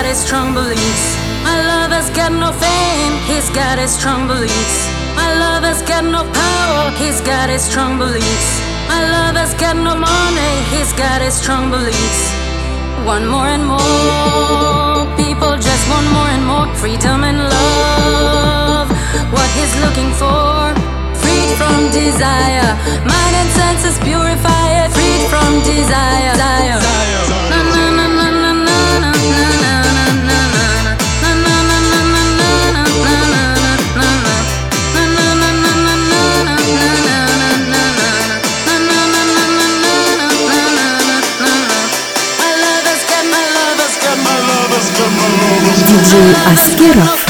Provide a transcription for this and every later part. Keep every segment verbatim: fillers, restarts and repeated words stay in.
his strong beliefs. My love has got no fame, he's got his strong beliefs. My love has got no power, he's got his strong beliefs. My love has got no money, he's got his strong beliefs. Want more and more, people just want more and more freedom and love. What he's looking for, freed from desire. Mind and senses purified, freed from desire. Na na na na na na na na. диджей Аскеров.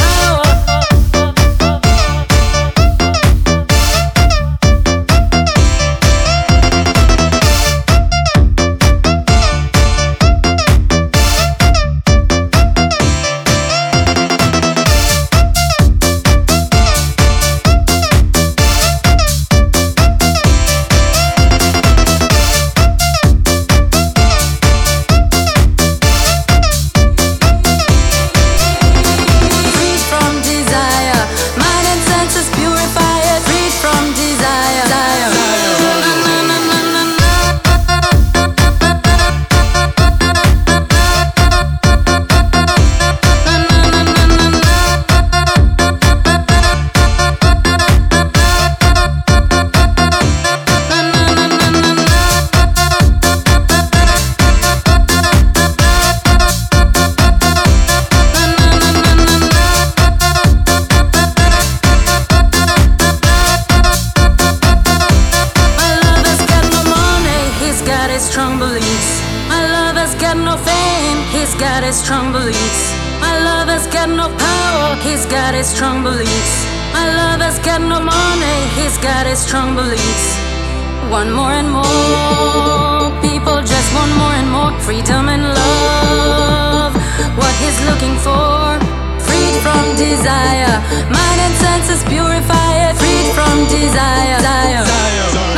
Strong beliefs. My love has got no power, he's got his strong beliefs. My love has got no money, he's got his strong beliefs. Want more and more, people just want more and more freedom and love. What he's looking for, freed from desire. Mind and senses purified, freed from desire.